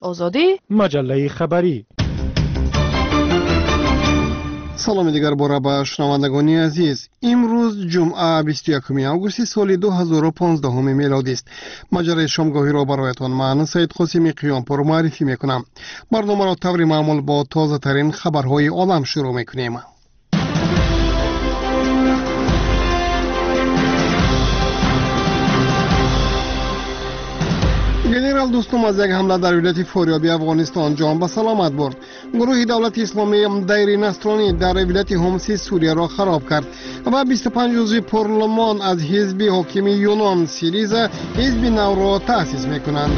آزادی مجله خبری. سلام دیگر باره به شنوندگان عزیز. امروز جمعه 21 آگوست سال 2015 میلادی است. مجله شامگاهی را برایتان من سید قاسمی قیامپور معرفی میکنم. برنامه را طور معمول با تازه ترین خبرهای عالم شروع میکنیم. گنرال دوستم از یک حمله در ولایت فاریابی افغانستان جان به سلامت برد. گروه دولت اسلامی دایر نصرانی در ولایت هومس سوریه را خراب کرد و 25 عضو پارلمان از حزب حاکم یونان سیریزا حزب نو را تأسیس میکنند.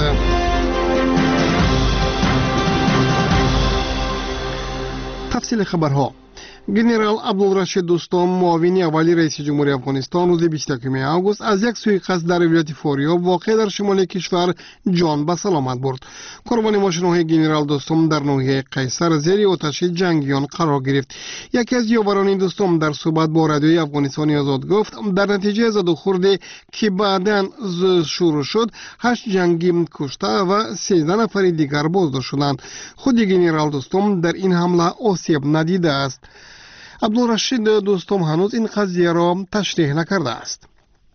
تفصیل خبرها. گنرال عبدالرشید دوستم معاون اول رئیس جمهوری افغانستان روز 21 آگوست از یک سوءقصد در ولایت فاریاب واقع در شمال کشور جان به سلامت برد. قربانی ماشین‌های گنرال دوستم در ناحیه قیصر زیر آتش جنگیان قرار گرفت. یکی از یاوران دوستم در صحبت با رادیوی افغانستان آزاد گفت در نتیجه زد و خورد که بعداً شروع شد 8 جنگی کشته و 13 نفر دیگر بازداشت شدند. خود گنرال دوستم در این حمله آسیب ندیده است. عبدالرشید دوستم هنوز این قضیه را تشریح نکرده است.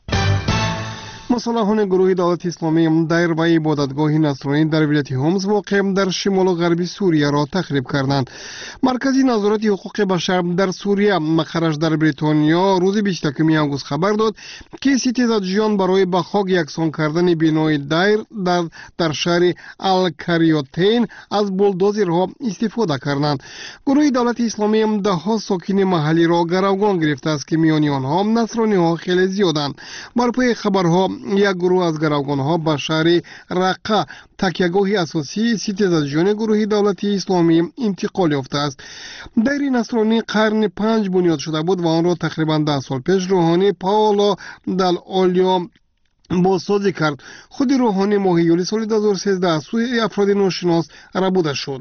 مسلحان گروه دولت اسلامی دایر و عبادتگاه نصرانی در ولایت هومس واقع در شمال و غربی سوریه را تخریب کردند. مرکزی نظارت حقوق بشر در سوریه مقرش در بریتانیا روز 21 آگوست خبر داد که ستیزادجویان برای به خاک یکسان کردن بنای دایر در شهر الکریوتین از بولدوزرها استفاده کردند. گروه دولت اسلامی ده ها ساکن محلی را گروگان گرفته است که میان آنها نصرانی ها خیلی زیادند. بر پای خبرها یک گروه از گروگان‌ها به شهر رقه تکیهگاه اساسی ستیزادجویان گروه دولت اسلامی انتقال یافته است. دایر نصرانی قرن 5 بنیاد شده بود و آن را تقریبا 10 سال پیش روحانی پاولو دل اولیا بازسازی کرد. خود روحانی ماه یولی سال 2013 از سوی افراد ناشناس ربوده شد.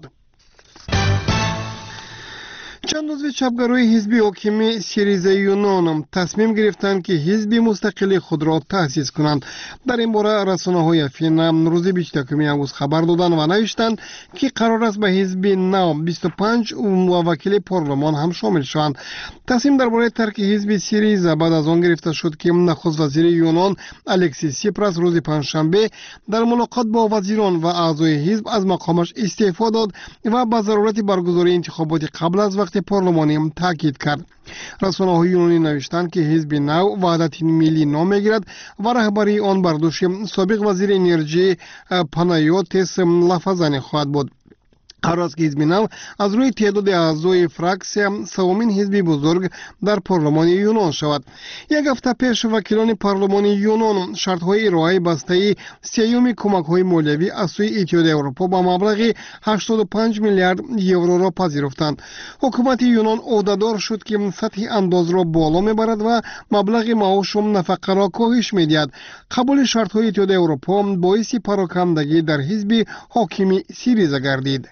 چند عضو چپگرای حزب حاکم سیریزا یونان تصمیم گرفتند که حزب مستقل خود را تأسیس کنند. در این باره رسانه‌های فین روز 21 آگوست خبر دادند و نوشتند که قرار است به حزب نو 25 وکیل پارلمان هم شامل شوند. تصمیم درباره ترک حزب سیریزا بعد از آن گرفته شد که نخست وزیر یونان الکسیس سیپراس روز پنجشنبه در ملاقات با وزیران و اعضای حزب از مقامش استعفا داد و به ضرورت برگزاری انتخابات قبل از وقت پارلمانی تاکید کرد. رسانه‌های یونانی نوشتند که حزب نو وحدت ملی نام می‌گیرد و رهبری آن بر دوش سابق وزیر انرژی پانایوتیس لافازانی خواهد بود. قرار است که حزب نو از روی تعداد اعضای فراکسیون سومین حزب بزرگ در پارلمان یونان شود. یک هفته پیش وکیلان پارلمان یونان شرط‌های ارائه بسته سیوم کمک‌های مالیوی از سوی اتحادیه اروپا با مبلغ 85 میلیارد یورو را پذیرفتند. حکومت یونان عهده‌دار شد که سطح انداز را بالا می‌برد و مبلغ معاش و نفقه را کاهش می‌دهد. قبول شرط‌های اتحادیه اروپا باعث پراکندگی در حزب حاکم سیریزا گردید.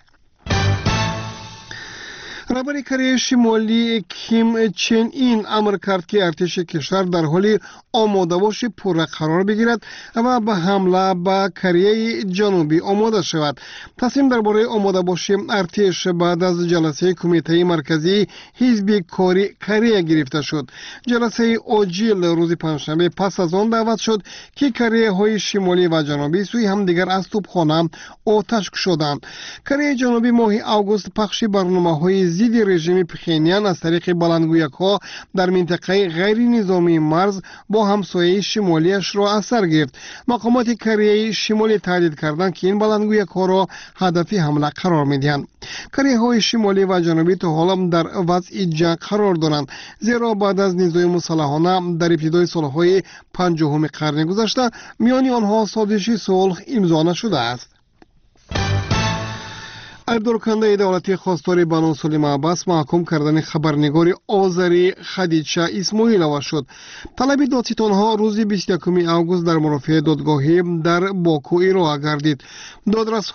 رهبر کره شمالی کیم چن این امر کرد که ارتش کشور در حال آماده باش پوره قرار بگیرد و به حمله به کره جنوبی آماده شود. تصمیم درباره آماده باش ارتش بعد از جلسه کمیته مرکزی حزب کاری کره گرفته شد. جلسه عاجل روز پنجشنبه پس از آن دعوت شد که کره های شمالی و جنوبی سوی همدیگر از توپخانه آتش کشیدند. کره جنوبی ماه آگوست پخش برنامه‌های ضد رژیم پخینیان از طریق بلندگویک‌ها در منطقه غیر نظامی مرز با همسایه شمالیش را اثر گرفت. مقامات کره شمالی تهدید کردند که این بلندگویک‌ها را هدف حمله قرار می‌دهند. کره‌های شمالی و جنوبی تا حالا در وضع جنگ قرار دارند، زیرا بعد از نزاع مسلحانه در ابتدای سال‌های 50 قرن گذشته میان آنها سازش صلح امضا نشده است. ایبدارکننده عدالتی خواستار بانو سلیمه عباس محکوم کردن خبرنگار آذری خدیجه اسماعیلова شد. طلب دادستانها روز 21 اوگوست در مرافعه دادگاهی در باکو ارائه گردید. دادرس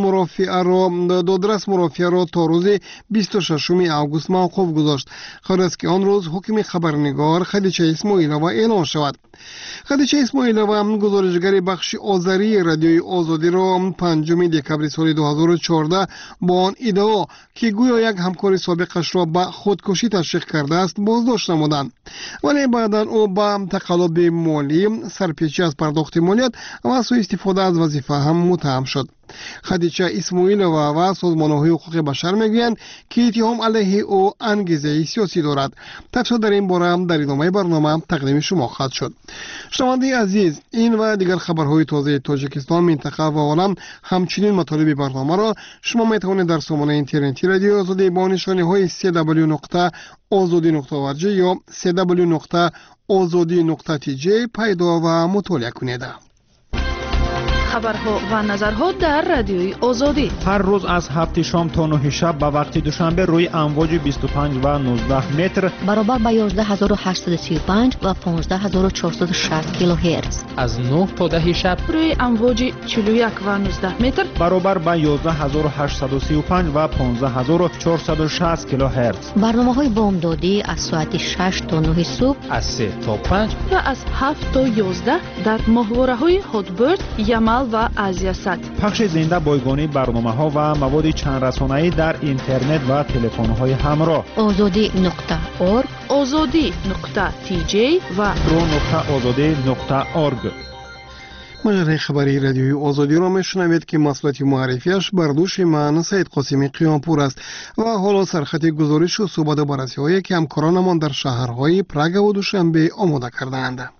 مرافعه را تا روز 26 اوگوست موقوف گذاشت. قرار است که آن روز حکم خبرنگار خدیجه اسماعیلova اعلان شود. خدیجه اسماعیلova گزارشگر بخش آذری رادیوی آزادی را 5 دکبر سال 2014 با آن ادعا که گویا یک همکار سابقش را به خودکشی تشویق کرده است بازداشت نمودند، ولی بعدا او با تقلب مالی، سرپیچی از پرداخت مالیات و سوء استفاده از وظیفه هم متهم شد. خدیجه اسماعیلova و سازمان‌های حقوق بشر میگویند که اتهام علیه او انگیزه سیاسی دارد. تفصیل در این باره در ادامه برنامه تقدیم شما خواهد شد. شنونده عزیز، این و دیگر خبرهای تازه تاجیکستان، منطقه و عالم، همچنین مطالب برنامه را شما میتوانید در سامانه اینترنتی رادیو آزادی با نشانه‌های www.azadi.org یا www.azadi.tj پیدا و مطالعه کنید. خبرها و نظرها در رادیوی آزادی هر روز از 7 شام تا 9 شب به وقت دوشنبه روی امواج 25 و 19 متر برابر با 11835 و 15460 کیلوهرتز، از 9 تا 10 شب روی امواج 41 و 19 متر برابر با 11835 و 15460 کیلوهرتز. برنامه‌های بامدادی از ساعت 6 تا 9 صبح، از 3 تا 5 و از 7 تا 11 در ماهواره‌های هاتبرد، یمل و آزیاسات. پخش زنده بایگانی برنامه‌ها و مواد چند رسانه‌ای در اینترنت و تلفن‌های همراه. azadi.org، azadi.tj و pro.azadi.org. مجله خبری رادیوی آزادی را میشنوید که مسئولیت معرفیش بر دوش من سید قاسمی قیامپور است و حالا سرخط گزارش و صحبت و بررسی‌هایی که همکارانمان در شهرهای پراگ و دوشنبه آماده کرده‌اند.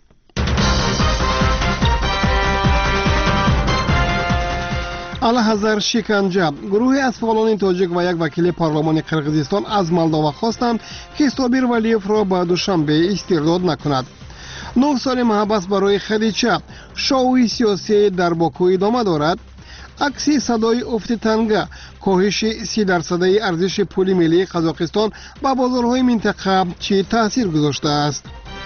اعلیحضرت شکنجه. گروهی از فعالان تاجیک و یک وکیل پارلمان قرقیزستان از مولداوا خواستند که صابر ولیف را به دوشنبه استرداد نکند. 9 سال محبس برای خدیجه. شوی سیاسی در باکو ادامه دارد. عکس صدای افت تنگه. کاهش 30% ارزش پول ملی قزاقستان به بازارهای منطقه چه تاثیر گذاشته است؟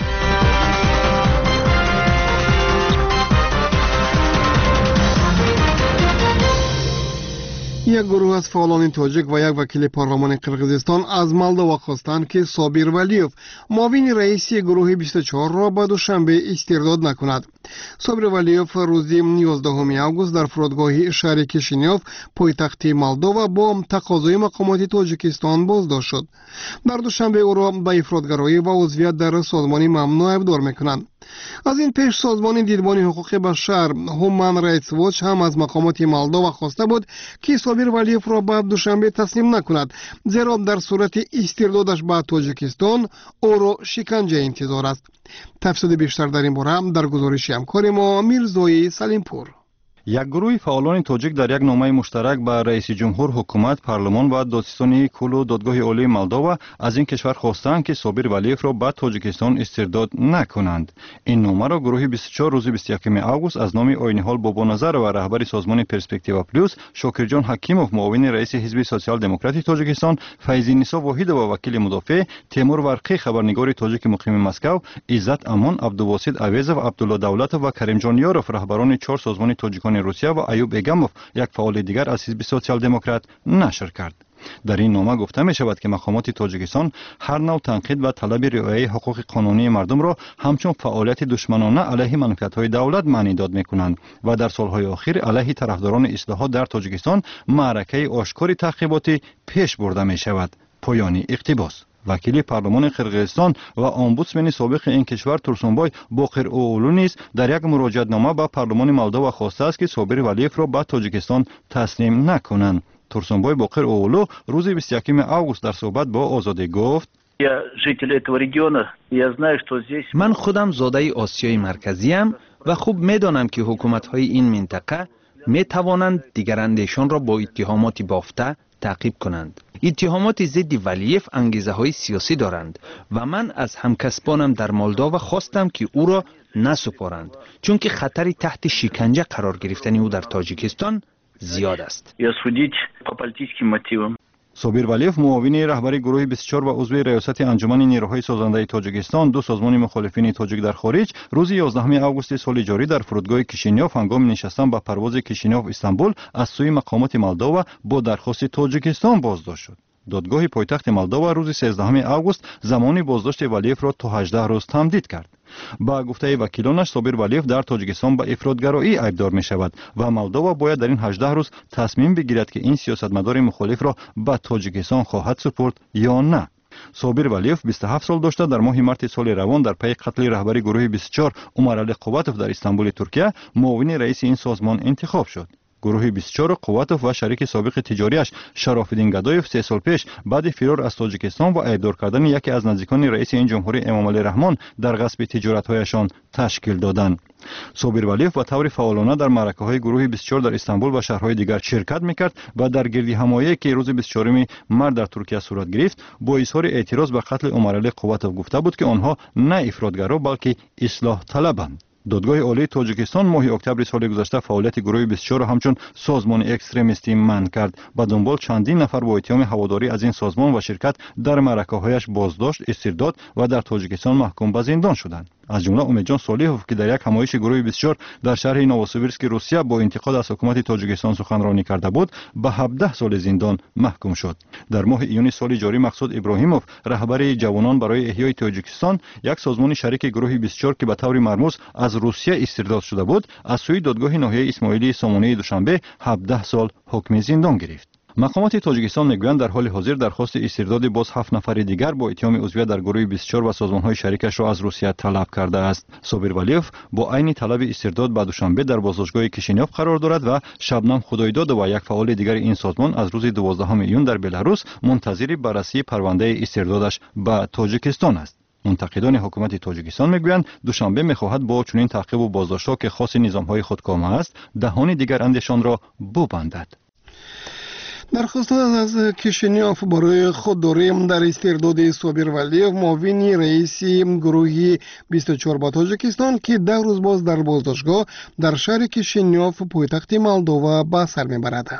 یک گروه از فعالان تاجیک و یک وکیل پارلمان قرقیزستان از مولداوا خواستند که صابر ولیف، معاون رئیسی گروه 24 را به دوشنبه استرداد نکند. صابر ولیف روز 11 اوگوست در فرودگاه شهر کشینیوف پایتخت مولداوا با تقاضای مقامات تاجیکستان بازداشت شد. در دوشنبه او را به افراطگرایی و عضویت در سازمان ممنوع ابدار میکنند. از این پیش سازمان دیدبان حقوق بشر هومن رایتس واچ هم از مقامات مولداوا خواسته بود که صابر ولیف را به دوشنبه تسلیم نکند، زیرا در صورت استردادش به تاجیکستان او را شکنجه انتظار است. تفصیل بیشتر در این باره در گزارش همکار ما میرزای سلیمپور. یک گروه فعالان تاجیک در یک نامه مشترک به رئیس جمهور، حکومت، پارلمان و دادستانی کل و دادگاه عالی مولداوا از این کشور خواستند که صابر ولیف را به تاجیکستان استرداد نکنند. این نامه را گروه 24 روز 21 اوگوست از نام آینی‌حال بابانظر و رهبر سازمان پرسپکتیو پلوس شاکرجان حکیموف، معاون رئیس حزب سوسیال دموکرات تاجیکستان، فیضی نیسا واحد و وکیل مدافع، تیمور ورقی خبرنگار تاجیک مقیم مسکو، عزت امان، عبدالواسط اویزов، عبدالله دولت و کریمجان یاروف رهبران 4 سازمان تاجیکان روسیه و ایوب ایگاموف یک فعال دیگر از حزب سوسیال دموکرات نشر کرد. در این نامه گفته می شود که مقامات تاجیکستان هر نوع تنقید و طلب رعایت حقوق قانونی مردم را همچون فعالیت دشمنانه علیه منفعت‌های دولت معنی داد می‌کنند و در سالهای اخیر علیه طرفداران اصلاحات در تاجیکستان معرکه آشکار تعقیباتی پیش برده می شود. پایان اقتباس. وکیل پارلمان قرقیزستان و امبودسمن سابق این کشور تورسونبای باقر اوغلو نیز در یک مراجعه‌نامه به پارلمان مولداوا خواسته است که صابر ولیف را به تاجیکستان تسلیم نکنند. تورسونبای باقر اوغلو روز 21 اوگوست در صحبت با آزادی گفت: من خودم زاده آسیای مرکزی ام و خوب میدانم که حکومت‌های این منطقه می توانند دیگراندیشان را با اتهامات بافته تعقیب کنند. اتهامات ضد ولیف انگیزه های سیاسی دارند و من از همکسبانم در مولداوا خواستم که او را نسپارند، چون که خطری تحت شکنجه قرار گرفتن او در تاجیکستان زیاد است. и осудить по политическим мотивам. صابر ولیف معاون رهبری گروه 24 و عضو ریاست انجمن نیروهای سازنده تاجیکستان دو سازمان مخالفین تاجیک در خارج روز 11 آگوست سال جاری در فرودگاه کیشینیوف هنگام نشستن به پرواز کیشینیوف استانبول از سوی مقامات مولداوا با درخواست تاجیکستان بازداشت شد. دادگاه پایتخت مولداوا روز 13 آگوست زمان بازداشت ولیف را تا 18 روز تمدید کرد. با گفته وکیلانش صابر ولیف در تاجیکستان به افراطگرایی ایبدار می شود و مولداوا باید در این 18 روز تصمیم بگیرد که این سیاستمدار مخالف را به تاجیکستان خواهد سپرد یا نه. صابر ولیف 27 سال داشته در ماه مارت سال روان در پی قتل رهبری گروه 24 عمرعلی قواتوف در استانبول ترکیه معاون رئیس این سازمان انتخاب شد. گروه 24 قواتوف و شریک سابق تجاریش شرافالدین گدایف 3 سال پیش بعد فرار از تاجیکستان و ایبدار کردن یکی از نزدیکان رئیس این جمهوری امامعلی رحمان در غصب تجارت‌هایشان تشکیل دادند. صابر ولیف با طور فعالانه در معرکه‌های گروه 24 در استانبول و شهرهای دیگر شرکت می‌کرد و در گردی همایی که روز 24 مارس در ترکیه صورت گرفت با اظهار اعتراض به قتل عمرعلی قواتوف گفته بود که آنها نه افراطگرا بلکه اصلاح طلبند. دادگاه عالی تاجیکستان ماه اکتبر سال گذشته فعالیت گروه 24 را همچون سازمان اکستریمیستی منع کرد. به دنبال چندین نفر با اتهام هواداری از این سازمان و شرکت در معرکه‌هایش بازداشت، استرداد و در تاجیکستان محکوم به زندان شدند. از جمله امیدجان صالحوف که در یک همایش گروه 24 در شهر نووسیبیرسک روسیه با انتقاد از حکومت تاجیکستان سخنرانی کرده بود به 17 سال زندان محکوم شد. در ماه ایون سال جاری مقصود ابراهیموف رهبر جوانان برای احیای تاجیکستان یک سازمان شریک گروه 24 که به طور مرموز از روسیه استرداد شده بود از سوی دادگاه ناحیه اسماعیلی سامانه دوشنبه 17 سال حکم زندان گرفت. مقامات تاجیکستان میگویند در حال حاضر درخواست استرداد باز 7 نفر دیگر با اتهام عضویت در گروه 24 و سازمان‌های شریکش را از روسیه طلب کرده است. صابر ولیف با عین طلب استرداد به دوشنبه در بازداشتگاه کیشینیوف قرار دارد و شبنم خدایداد و یک فعال دیگر این سازمان از روز 12 ایون در بلاروس منتظر بررسی پرونده استردادش به تاجیکستان است. منتقدان حکومت تاجیکستان میگویند دوشنبه میخواهد با چنین تعقیب و بازداشت‌ها که خاص نظام‌های خودکامه است دهان دیگر اندیشان را ببندد. درخواست از کیشینیوف برای خودداری در استرداد صابر ولیف معاون رئیس گروه 24 با تاجیکستان که 10 روز باز در بازداشتگاه در شهر کیشینیوف پایتخت مولداوا به سر میبرد.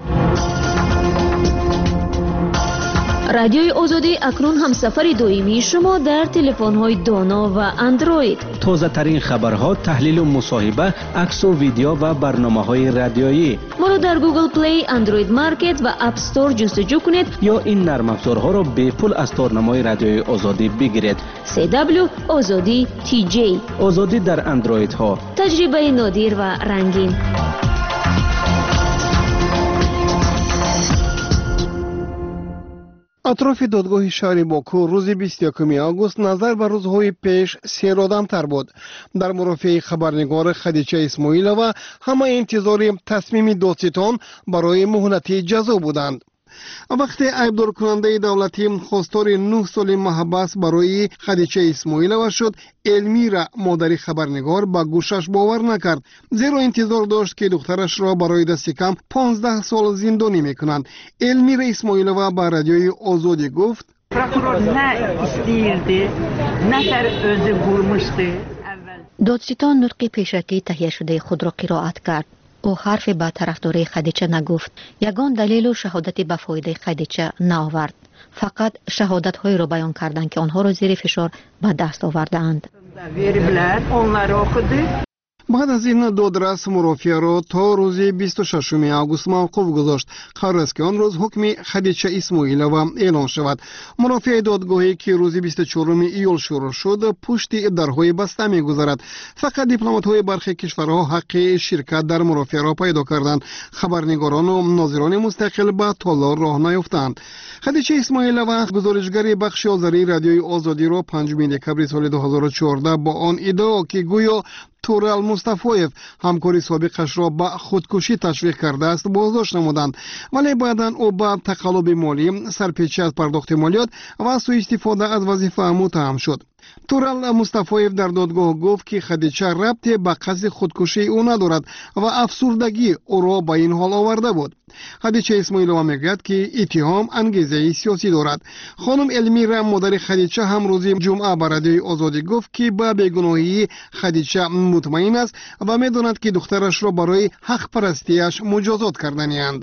رادیوی آزادی اکنون همسفر دائمی شما در تلفن‌های دانا و اندروید. تازه ترین خبرها، تحلیل و مصاحبه، عکس و ویدیو و برنامه‌های رادیویی. ما را در گوگل پلی، اندروید مارکت و اپ استور جستجو کنید یا این نرم افزارها را به پول از تارنمای رادیوی آزادی بگیرید. CW آزادی TJ. آزادی در اندروید ها. تجربه نادر و رنگین. اطراف دادگاه شهر باکو روز 21 آگوست نظر به روزهای پیش سیرآدم‌تر بود. در مرافعه خبرنگار خدیجه اسماعیلова همه انتظار تصمیم دادستان برای مهلت جزا بودند. وقتی ایبدار کننده دولتی خواستار 9 سال محبس برای خدیجه اسماعیلова شد، المیرا مادر خبرنگار با گوشش باور نکرد، زیرا انتظار داشت که دخترش را برای دست کم 15 سال زندانی میکنند. المیرا اسماعیلova با رادیوی آزادی گفت prokuror نه istəyirdi, نه تر özü vurmuşdu. دادستان نطق پیشکی تهیه شده خود را قرائت کرد. او حرف به طرفداری خدیجه نگفت. یگان دلیل و شهادتی به فایده خدیجه نآورد. فقط شهادت‌هایی را بیان کردند که آنها را زیر فشار به دست آورده‌اند. بعد از این دادرس مرافعه را تا روز 26 آگوست موقوف گذاشت. قرار است که آن روز حکم خدیجه اسماعیلova اعلان شود. مرافع دادگاهی که روز 24 ایول شروع شد پشت درهای بسته می‌گذرد. فقط دیپلمات‌های برخی کشورها حق شرکت در مرافعه را پیدا کردند. خبرنگاران و ناظران مستقل به تالار راه نیافتند. خدیجه اسماعیلova گزارشگر بخش آذری رادیوی آزادی را 5 دکبر سال 2014 با آن ادعا که گویا تورال مصطفایف همکاری سابقش را به خودکشی تشویق کرده است بازداشت نمودند، ولی بعداً او با تقلب مالی، سرپیچی از پرداخت مالیات و سوء استفاده از وظیفه متهم شد. турал мустафоев дар додгоҳ гуфт ки хадича рабте ба қасди худкушии ӯ надорад ва афсурдагӣ ӯро ба ин ҳол оварда буд. хадича исмоилова мегӯяд ки иттиҳом ангезаи сиёсӣ дорад. хонум элмира модари хадича ҳам рӯзи ҷумъа ба радиои озодӣ гуфт ки ба бегуноҳии хадича мутмаин аст ва медонад ки духтарашро барои ҳақпарастиаш муҷозот карданианд.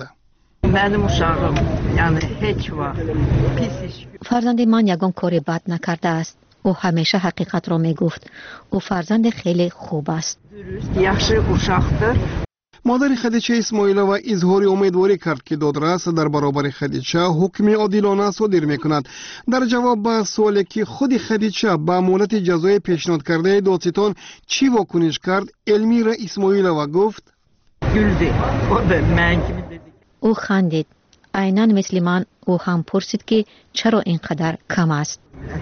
фарзанди ман ягон кори бад накардааст. ӯ ҳамеша ҳақиқатро мегуфт. ӯ фарзанди хеле хуб аст. модари хадича исмоилова изҳори умедворӣ кард ки додрас дар баробари хадича ҳукми одилона содир мекунад. дар ҷавоб ба суоле ки худи хадича ба муҳлати ҷазои пешниҳод кардаи додситон чӣ вокуниш кард, элмира исмоилова гуфт: ӯ хандид. айнан мисли ман ӯ ҳам пурсид ки чаро ин қадар кам аст.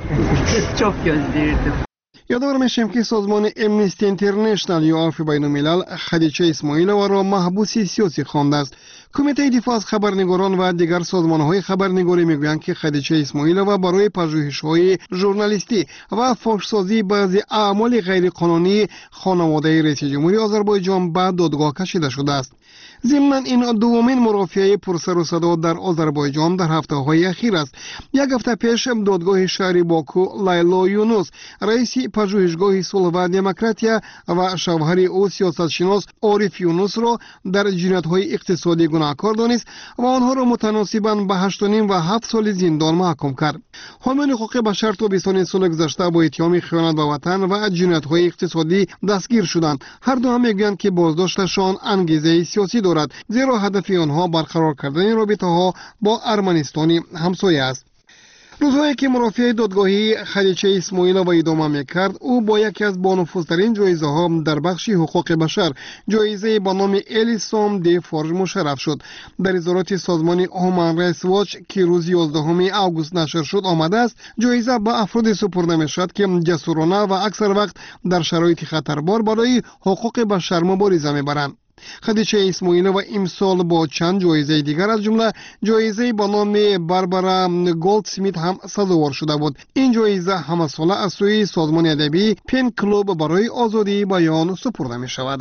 ёдовар мешавем ки созмони Amnesty International ё афи байнумилал хадича исмоилованро маҳбуси сиёсӣ хондааст. кумитаи дифоъ аз хабарнигорон ва дигар созмонҳои хабарнигорӣ мегӯянд ки хадича исмоилова барои пажӯҳишҳои журналистӣ ва фошсозии баъзи аъмоли ғайриқонунии хонаводаи раиси ҷумҳури Озарбойҷон ба додгоҳ кашида шудааст. зимнан ин дуввумин мурофиаи пурсару садо дар Озарбойҷон дар ҳафтаҳои ахир аст. як ҳафта пеш додгоҳи шаҳри Боку Лайло Юнус, раиси пажӯҳишгоҳи сулҳ ва демократия ва шавҳари ӯ сиёсатшинос Ориф Юнусро дар ҷиноятҳои иқтисодӣ гунаҳкор донист ва онҳоро мутаносибан ба 8.5 ва 7 соли зиндон маҳкум кард. ҳомиёни ҳуқуқи башар тобистони соли гузашта бо иттиҳоми хиёнат ба ватан ва ҷиноятҳои иқтисодӣ дастгир шуданд. ҳар ду ҳам мегӯянд ки боздошташон ангезаи сиёсӣ дорад, зеро ҳадафи онҳо барқарор кардани робитаҳо бо Арманистони ҳамсоя аст. рӯзҳое ки мурофиаи додгоҳии хадича исмоилова идома мекард, ӯ бо яке аз бонуфузтарин ҷоизаҳо дар бахши ҳуқуқи башар, ҷоизае ба номи Элисон де Форж мушарраф шуд. дар изороти созмони Human Rights Watch ки рӯзи 11 август нашр шуд омадааст, ҷоиза ба афроде супурда мешавад ки ҷасурона ва аксар вақт дар шароити хатарбор барои ҳуқуқи башар мубориза мебаранд. хадича исмоилова имсол бо чанд ҷоизаи дигар аз ҷумла ҷоизаи ба номи Барбара Голдсмит ҳам сазовор шуда буд. ин ҷоиза ҳамасола аз сӯи созмони адабии Пен Клуб барои озодии баён супурда мешавад.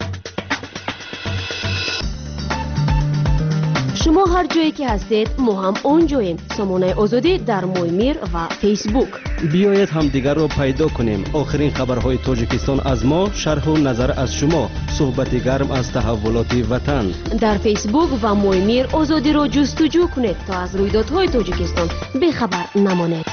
шумо ҳар ҷое ки ҳастед мо ҳам он ҷоем. сомонаи озодӣ дар Моймир ва фейсбук. биёед ҳамдигарро пайдо кунем. охирин хабарҳои тоҷикистон аз мо, шарҳу назар аз шумо, суҳбати гарм аз таҳаввулоти ватан. дар фейсбук ва Моймир озодиро ҷустуҷӯ кунед то аз рӯйдодҳои тоҷикистон бехабар намонед.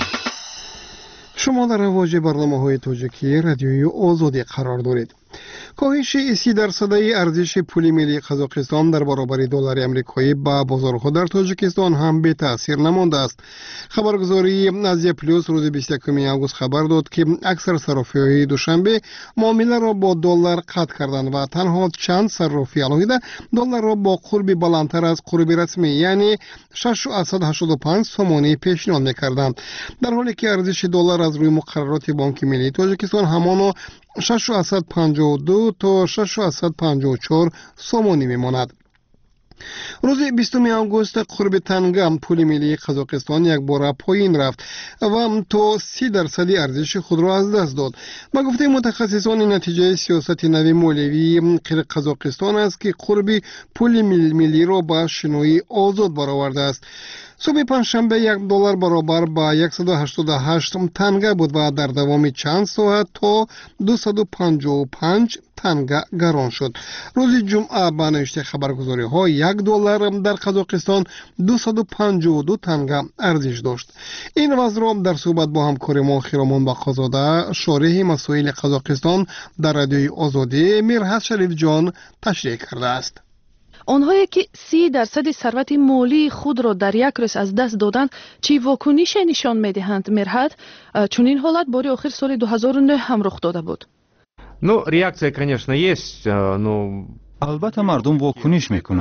шумо дар равоҷи барномаҳои тоҷикии радиои озодӣ қарор доред. коҳиши 30% арзиши пули миллии Қазоқистон дар баробари доллари амрикоӣ ба бозорҳо дар Тоҷикистон ҳам бетаъсир намондааст. хабаргузории Азия Плюс рӯзи 21 август хабар дод ки аксар саррофиҳои душанбе муомиларо бо доллар қатъ карданд ва танҳо чанд саррофӣ алоҳида долларро бо қурби баландтар аз қурби расмӣ, яъне 685 сомонӣ пешниҳод мекарданд, дар ҳоле ки арзиши доллар аз рӯи муқаррароти Бонки Миллии Тоҷикистон ҳамоно 652 то 654 сомонӣ мемонад. рӯзи 20 август қурби танга пули миллии Қазоқистон якбора поин рафт ва то 30% арзиши худро аз даст дод. ба гуфтаи мутахассисон ин натиҷаи сиёсати нави молиявии Қирғизистон аст ки қурби пули миллиро ба шиноӣ озод баровардааст. صبح پنجشنبه $1 برابر با 188 تنگه بود و در دوام چند ساعت تا 255 تنگه گران شد. روز جمعه به نوشته خبرگزاری ها $1 در قزاقستان 252 تنگه ارزش داشت. این وضع را در صحبت با همکار ما خیرامان بقازاده شارح مسائل قزاقستان در رادیوی آزادی میرحس شریف جان تشریح کرده است. آنهایی که 30% ثروت مالی خود را در یک روز از دست دادند چی واکنش نشان میدهند میرحد؟ چون این حالت باری آخر سال 2009 هم رخ داده بود. Ну, реакция, конечно, есть, но البته مردم واکنش میکنند،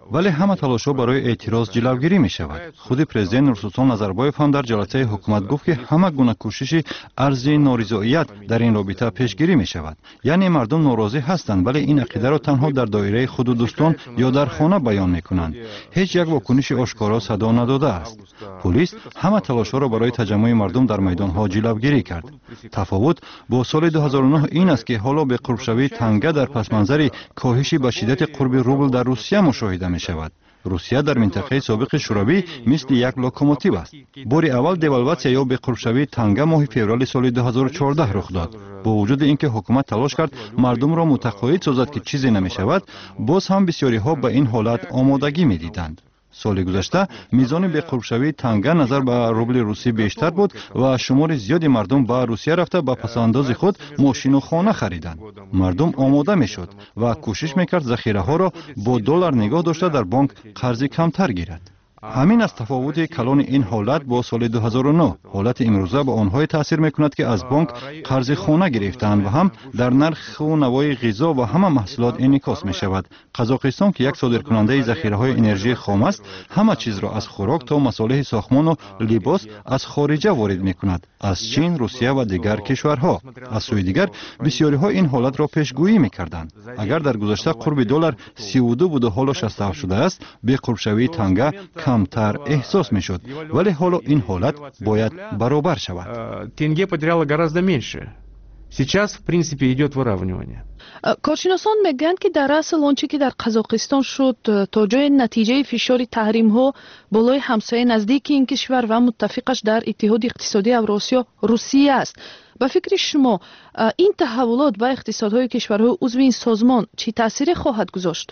ولی همه تلاش‌ها برای اعتراض جلوگیری می‌شود. خود پرزیدنت نورسولطان نظربایف هم در جلسه حکومت گفت که همه گونه کوشش ارزی نارضایت در این رابطه پیشگیری می‌شود. یعنی مردم ناراضی هستند ولی این عقیده را تنها در دایره خود و دوستان یا در خانه بیان می‌کنند. هیچ یک واکنش آشکارا صدا نداده است. پلیس همه تلاش‌ها را برای تجمع مردم در میدان‌ها جلوگیری کرد. تفاوت با سال 2009 این است که حالا به قربشوی تنگه در پس‌منظر کاهش به شدت قرب روبل در روسیه مشاهده می‌شود. روسیه در منطقه سابق شوروی مثل یک لوکوموتیو است. بار اول دیوالواسیا یا به قربشوی تنگه ماه فوریه سال 2014 رخ داد. با وجود اینکه حکومت تلاش کرد مردم را متقاعد سازد که چیزی نمی‌شود، باز هم بسیاری‌ها به این حالت آمادگی می‌دیدند. سال گذشته میزان به قربشوی تنگه نظر به روبل روسی بیشتر بود و شمار زیادی مردم به روسیه رفته به پس‌انداز خود ماشین و خانه خریدند. مردم آماده میشد و کوشش میکرد ذخیره ها را با دلار نگاه داشته در بانک قرض کمتر گیرد. همین از تفاوت کلان این حالت با سال 2009. حالت امروزه به آنهای تاثیر میکند که از بانک قرض خانه گرفتند و هم در نرخ و نوای غذا و همه محصولات انعکاس می شود. قزاقستان که یک صادرکننده ذخیره های انرژی خام است، همه چیز را از خوراک تا مصالح ساختمان و لباس از خارجه وارد می کند، از چین، روسیه و دیگر کشورها. از سوی دیگر بسیاری ها این حالت را پیشگویی می کردند. اگر در گذشته قرب دلار 32 بود و حالا 67 شده است، به قربشوی تنگه کمتر احساس می شد، ولی حالا این حالت باید برابر شود. Тенге потеряла гораздо меньше. Сейчас, в принципе, идет выравнивание. کارشناسان میگن که در اصل آنچه که در قزاقستان شد تا جای نتیجه فشار تحریم ها بالای همسایه نزدیک این کشور و متفقش در اتحاد اقتصادی اوراسیا روسیه است. به فکر شما این تحولات به اقتصادهای کشورهای عضو این سازمان چه تأثیری خواهد گذاشت؟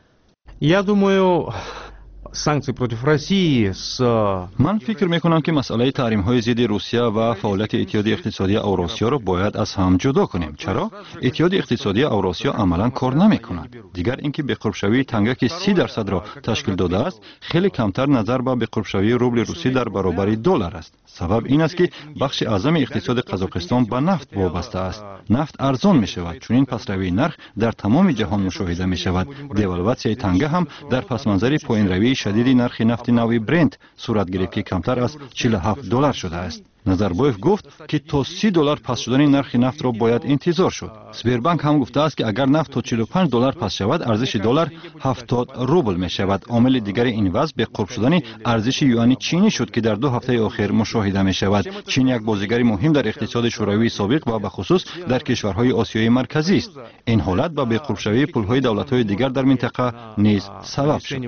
Я думаю, санкции против России с من فکر میکنم که مسئله تحریم های ضد روسیه و فعالیت اتحاد اقتصادی اوراسیا را باید از هم جدا کنیم. چرا؟ اتحاد اقتصادی اوراسیا عملا کار نمیکند. دیگر اینکه به قربشوی تنگه که 30% را تشکیل داده است، خیلی کمتر نظر به قربشوی روبل روسی در برابر دلار است. سبب این است که بخش اعظم اقتصاد قزاقستان به نفت وابسته است. نفت ارزان می شود، چون این پس‌روی نرخ در تمام جهان مشاهده می شود. دیوالواسیای تنگه هم در پس‌منظر پایین‌روی شدید نرخ نفت نوی برنت صورت گرفت که کمتر از 47 دلار شده است. نظربایف گفت که تا 30 دلار پس شدن نرخ نفت را باید انتظار شد. سبربانک هم گفته است که اگر نفت تا 45 دلار پس شود، ارزش دلار 70 روبل می شود. عامل دیگر این وضع به قرب شدن ارزش یوان چینی شد که در 2 هفته اخیر مشاهده می شود. چین یک بازیگر مهم در اقتصاد شوروی سابق و به خصوص در کشورهای آسیای مرکزی است. این حالت به قرب شوی پولهای دولت‌های دیگر در منطقه نیز سبب شد.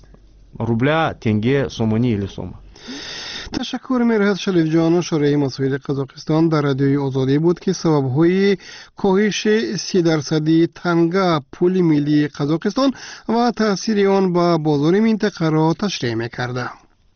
روبля, тенге, сомони или сома. تشکر می‌رهد شریف جان. شورای مسائل قزاقستان در رادیوی آزادی بود که سبب‌های کاهش 30% تنگه پول ملی قزاقستان و تأثیر آن به بازار منطقه را تشریح می‌کرد.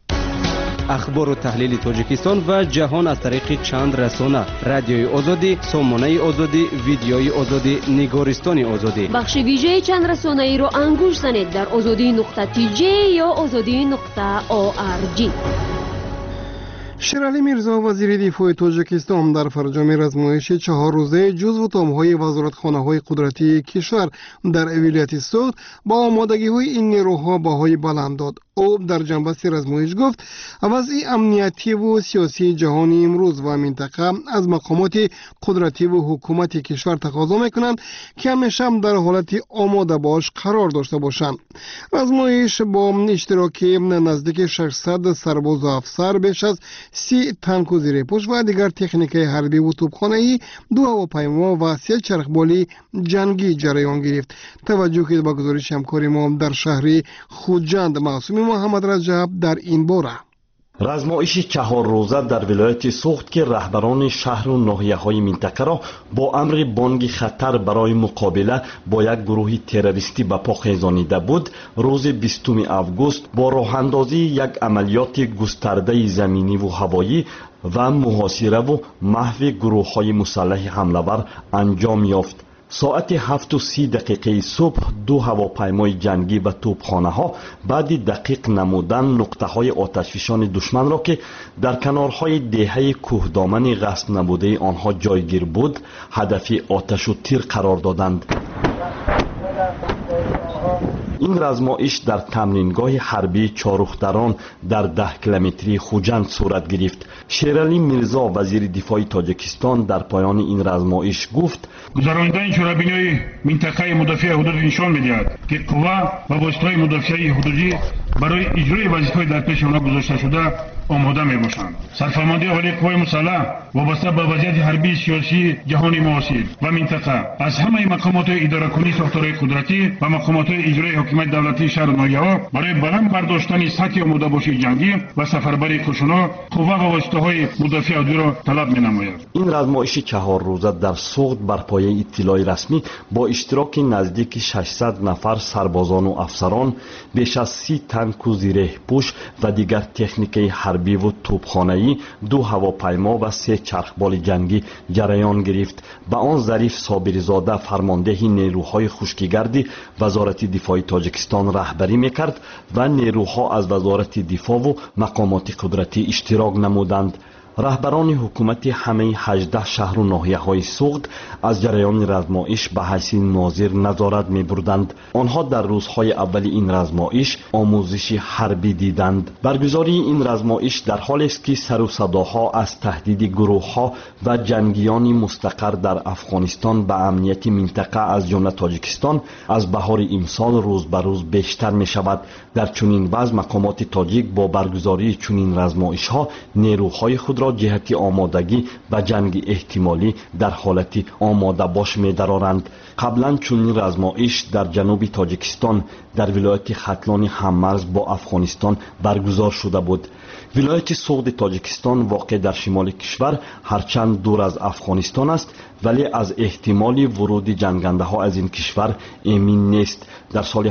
اخبار و تحلیل تاجیکستان و جهان از طریق چند رسانه: رادیوی آزادی، سامانه آزادی، ویدیوی آزادی، نگارستان آزادی. بخش ویژه چند رسانه ای را انگوش زنید در azadi.tj یا azadi.org. شیرعلی میرزا وزیر دفاع تاجیکستان در فرجام رزمایش 4 روزه جزو تام‌های وزارتخانه‌های قدرتی کشور در ولایت سوخت با آمادگی‌های این نیروها بهای بلند داد. او در جنبش رزمایش گفت وضع امنیتی و سیاسی جهانی امروز و منطقه از مقامات قدرتی و حکومت کشور تقاضا می‌کنند که همیشه در حالت آماده باش قرار داشته باشند. رزمایش با اشتراک نزدیک 600 سرباز و افسر، بیش از 30 تانک و زیرپوش و دیگر تکنیک حربی و توپخانه‌ای، 2 هواپیما و 3 چرخبالی جنگی جریان گرفت. توجه کنید به گزارش همکار ما در شهر خوجند معصوم محمد رجب در این باره. رزمایش 4 روزه در ولایت سوخت که رهبران شهر و ناحیه‌های منطقه را با امر بانگ خطر برای مقابله با یک گروه تروریستی به پا خیزانیده بود، روز 20 آگوست با راه اندازی یک عملیات گسترده زمینی و هوایی و محاصره و محو گروه‌های مسلح حمله‌ور انجام یافت. ساعت 7:30 صبح 2 هواپیمای جنگی و توپخانه‌ها بعد دقیق نمودن نقطه‌های آتشفشان دشمن را که در کنارهای دهه کوهدامن غصب نبوده آنها جایگیر بود، هدف آتش و تیر قرار دادند. این رزمایش در تمرینگاه حربی چارختران در 10 کیلومتری خوجند صورت گرفت. شیرعلی میرزا وزیر دفاع تاجیکستان در پایان این رزمایش گفت: گذراندن شورابینای منطقه مدافع حدود نشان می‌دهد که قوا و واسطه‌های مدافعی حدودی برای اجرای وظیفه‌های در پیش آنها گذاشته شده آماده میباشند. سرفرمانده عالی قوای مسلح وابسته به وضعیت حربی سیاسی جهانی معاصر و منطقه از همه مقامات اداره کنی ساختارهای قدرتی و مقامات اجرای حکومت دولتی شهر و ناحیه‌ها برای بلند برداشتن سطح آماده باشی جنگی و سفربری کشونا قوا و واسطه‌های مدافع عادی را طلب می‌نماید. این رزمایش 4 روزه در سوخت بر پایه اطلاع رسمی با اشتراک نزدیک 600 نفر سربازان و افسران، بیش از 30 تانک و زیره‌پوش و دیگر تکنیک حربی و توپخانه‌ای، 2 هواپیما و 3 چرخبال جنگی جریان گرفت. به آن ظریف صابریزاده فرمانده نیروهای خشکیگردی وزارت دفاع تاجیکستان رهبری میکرد و نیروها از وزارت دفاع و مقامات قدرتی اشتراک نمودند. رهبران حکومت همه 18 شهر و ناحیه‌های سوخت از جریان رزمایش به حیث ناظر نظارت می‌بردند. آنها در روزهای اول این رزمایش آموزش حربی دیدند. برگزاری این رزمایش در حالی است که سر و صداها از تهدید گروه‌ها و جنگیان مستقر در افغانستان به امنیت منطقه از جمله تاجیکستان از بهار امسال روز به روز بیشتر می‌شود. در چنین وضع مقامات تاجیک با برگزاری چنین رزمایش‌ها نیروهای خود را جهت آمادگی و جنگ احتمالی در حالت آماده باش می‌دارند. قبلا چنین رزمایش در جنوب تاجیکستان در ولایت ختلان هممرز با افغانستان برگزار شده بود. ولایت سوخت تاجیکستان واقع در شمال کشور هرچند دور از افغانستان است ولی از احتمال ورود جنگنده ها از این کشور امین نیست. در سال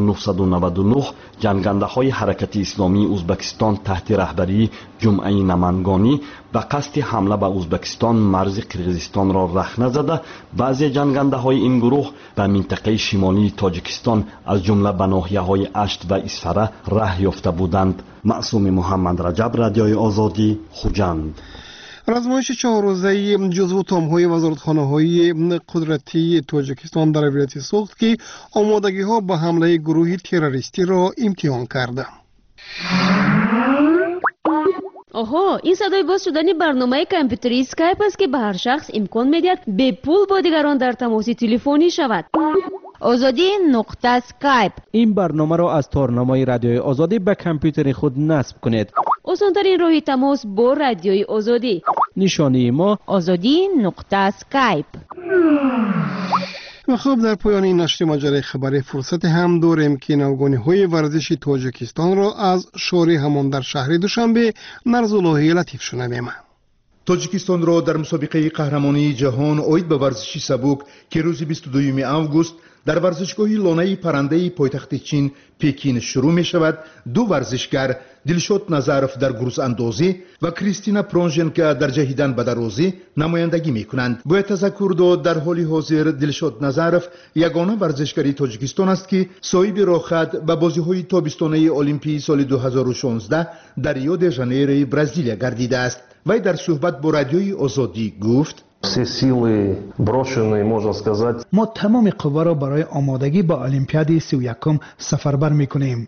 1999 جنگنده های حرکت اسلامی ازبکستان تحت رهبری جمعه نمنگانی به قصد حمله به ازبکستان مرز قرقیزستان را رخنه زده بعضی جنگنده های این گروه به منطقه شمالی تاجیکستان از جمله به ناحیه‌های اشت و اسفره راه یافته بودند. معصوم محمد رجب، رادیوی آزادی، خوجند. رزمایش 4 روزه جزو تام‌های وزارتخانه‌های قدرتی تاجیکستان در ولایت سوخت که آمادگی‌ها به حمله گروه تروریستی را امتحان کرده. آها، این صدای باز شدن برنامه کامپیوتری اسکایپ است که به هر شخص امکان می‌دهد به پول با دیگران در تماس تلفنی شود. آزادی نقطه اسکایپ. این برنامه را از تارنمای رادیوی آزادی به کامپیوتر خود نصب کنید. آسان‌ترین راه تماس با رادیوی آزادی. نشانی ما آزادی نقطه اسکایپ. و خب در پایان این نشر ماجرای خبری فرصت هم داریم که نوگانی‌های ورزشی تاجیکستان را از شاری همان در شهر دوشنبه نرزالله لطیف شنویم. تاجیکستان را در مسابقه قهرمانی جهان اوید به ورزشی سبک که روز 22 آگوست در ورزشگاه لانه پرنده پایتخت چین پکین شروع می شود، 2 ورزشگر دلشاد نظرف در گروز اندازی و کریستینا پرونژنکا در جهیدن به درازی نمایندگی می کنند. باید تذکر داد در حال حاضر دلشاد نظرف یگانه ورزشگری تاجیکستان است که صاحب راهخط به بازی‌های تابستانه المپی سال 2016 در ریو د ژانیرو برزیلیا گردیده است. وی در صحبت با رادیوی آزادی گفت: ما تمام قوا را برای آمادگی با المپیاد 31 سفربر می‌کنیم.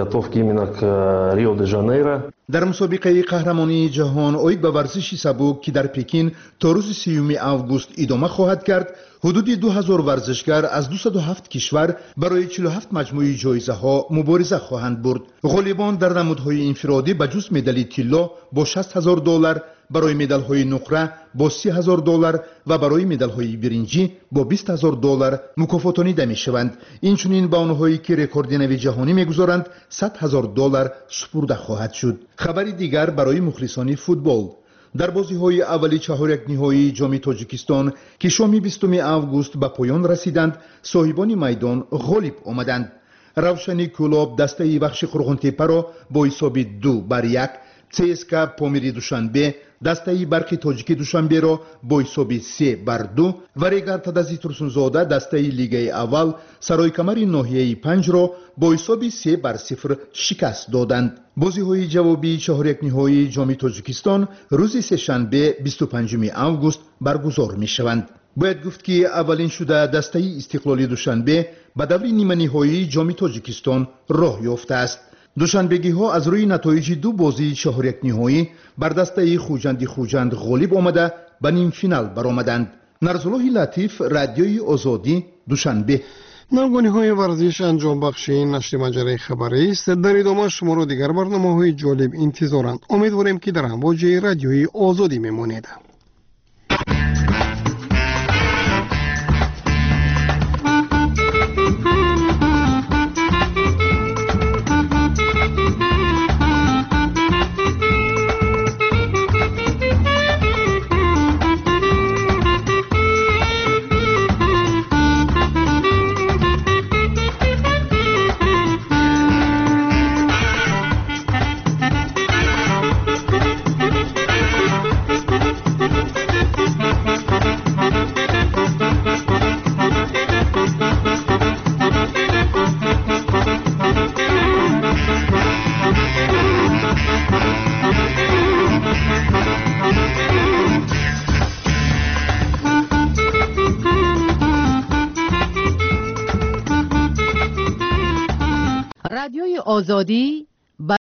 در مسابقه قهرمانی جهان اوید به ورزش سبک که در پکین تا روز 30 آگوست ادامه خواهد کرد، حدود 2000 ورزشگر از 207 کشور برای 47 مجموعه جایزه ها مبارزه خواهند برد. غالبان در نمودهای انفرادی به جز مدال طلا با $60,000، برای مدال های نقره با $30,000 و برای مدال های برنجی با $20,000 مکافاتانیده می شوند. این چنین به آنهایی که رکورد نوی جهانی می گذارند $100,000 سپرده خواهد شد. خبری دیگر برای مخلصان فوتبال: در بازی‌های اولی چهارک نهایی جام تاجیکستان که شام 20 آگوست به پایان رسیدند، صاحبان میدان غالب آمدند. روشنی کلاب دسته بخش قرغنتپه را با حساب 2-1 ЦСКА Помири Душанбе дастаи Барқи Тоҷики Душанберо бо ҳисоби 3-2 ва Регар Тадази Турсунзода дастаи Лигаи аввал Саройкамари ноҳияи 5-ро бо ҳисоби 3-0 шикаст доданд. бозиҳои ҷавобии чаҳорякниҳоии ҷоми Тоҷикистон рӯзи сешанбе 25 август баргузор мешаванд. бояд гуфт ки аввалин шуда дастаи Истиқлоли Душанбе ба даври ниманиҳоии ҷоми Тоҷикистон роҳ ёфтааст. душанбегиҳо аз рӯи натоиҷи ду бозии чаҳорякниҳоӣ бар дастаи Хуҷанд ғолиб омада ба нимфинал баромаданд. Нарзуллоҳи Латиф, Радиои Озодӣ, Душанбе. навгониҳои варзиш анҷомбахши нашри маҷалаи хабарист. дар идома шуморо дигар барномаҳои ҷолиб интизоранд. умедворем ки дар амвоҷи Радиои Озодӣ мемонед. رادیوی آزادی